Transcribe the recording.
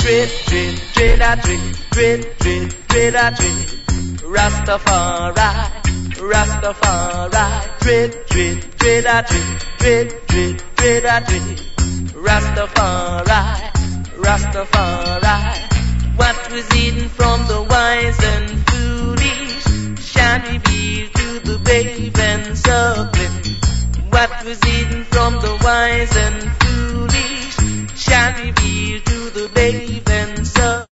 Dread, dread, dread, a dread, dread, dread, dread, a dread. Rastafari, Rastafari. Dread, dread, dread, a dread, dread, dread, dread, a dread. Rastafari, Rastafari. What was hidden from the wise and foolish shall reveal to the brave and suckling. What was hidden from the wise and foolish shall reveal to the brave